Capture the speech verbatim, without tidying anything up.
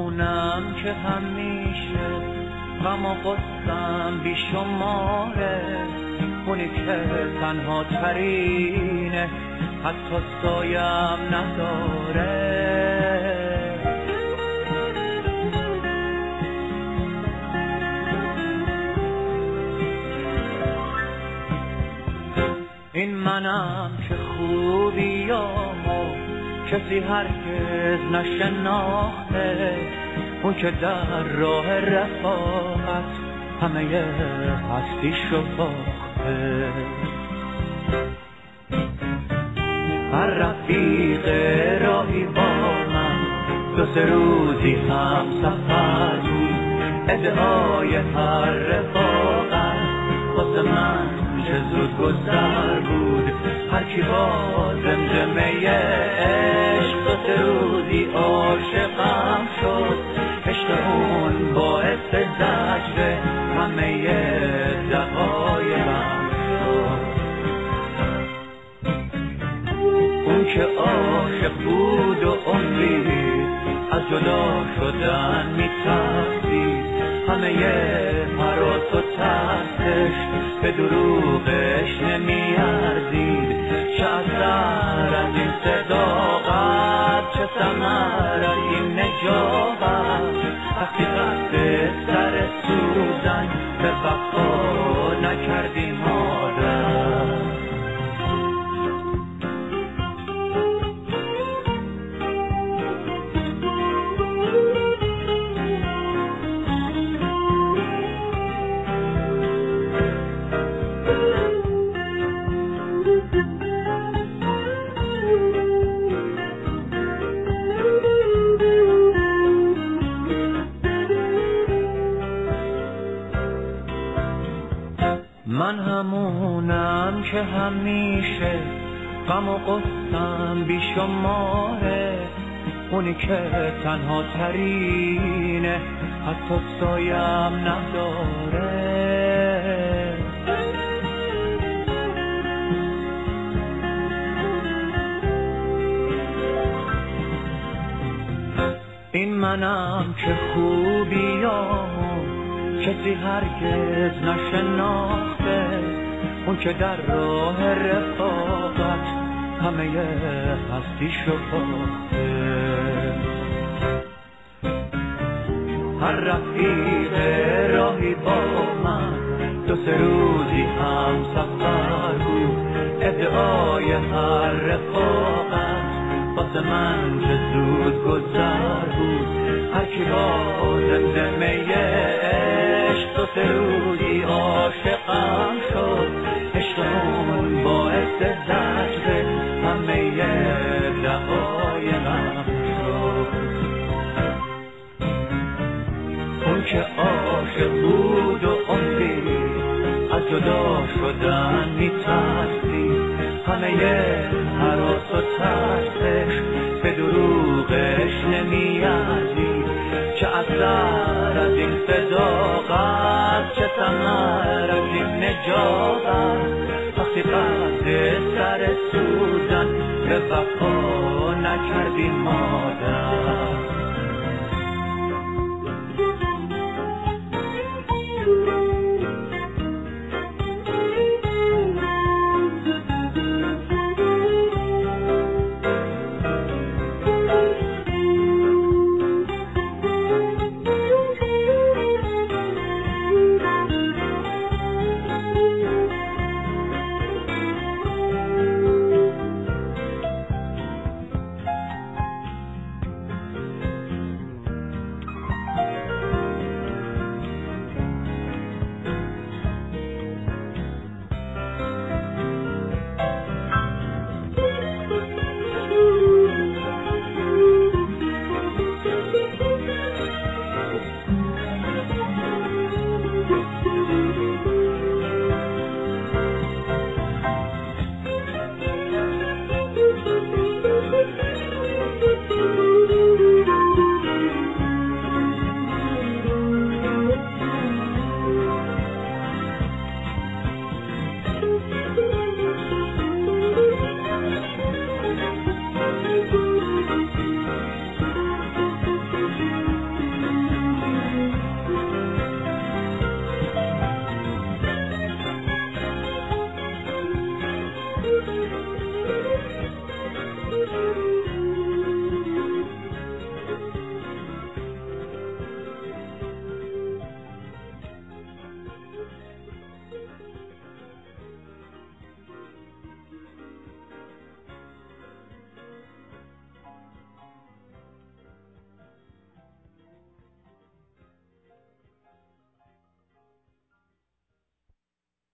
همونم که همیشه غم و غصم بی شماره، اونی که تنها ترینه حتی سایم نداره. این منم که خوبیامو کسی هرگز نشناخته، اون که در راه رفاقت همه هستیشو باخته. هر رفیق راهی با من دو سه روزی هم سفر بود، ادعای هر رفاقت واسه من چه زود گذر بود. هر کی با زمزمه عشق دو سه روزی عاشقم شد، عشق اون باعث زجر همه دقایقم شد. اون که عاشق بود و عمری از جدا شدن می‌ترسید، همه هراس و ترسش به دروغش نمی‌ارزید. چه اثر از این صداقت، چه ثمر از این نجابت، وقتی قصد سر سوزن به وفا نکردی مادر. من همونم که همیشه غم و غصم بی شماره، اونی که تنها ترینه حتی سایم نداره. این منم که خوبیامو کسی هرگز نشناخته، اون که در راه رفاقت همه هستیشو باخته. هر رفیق راهی با من دو سه روزی هم سفر بود، ادعای هر رفاقت واسه من چه زود گذر بود. هر کی با زمزمه عشق دو سه روزی عاشقم شد، عشق اون باعث زجر همه دقایقم شد. اون که عاشق بود و عمری از جدا شدن میترسید، همه هراس و ترسش به دروغش نمیارزید. چه اثر از این صداقت، چه ثمر از این نجابت، وقتی قصد سر سوزن به وفا نکردی مادر.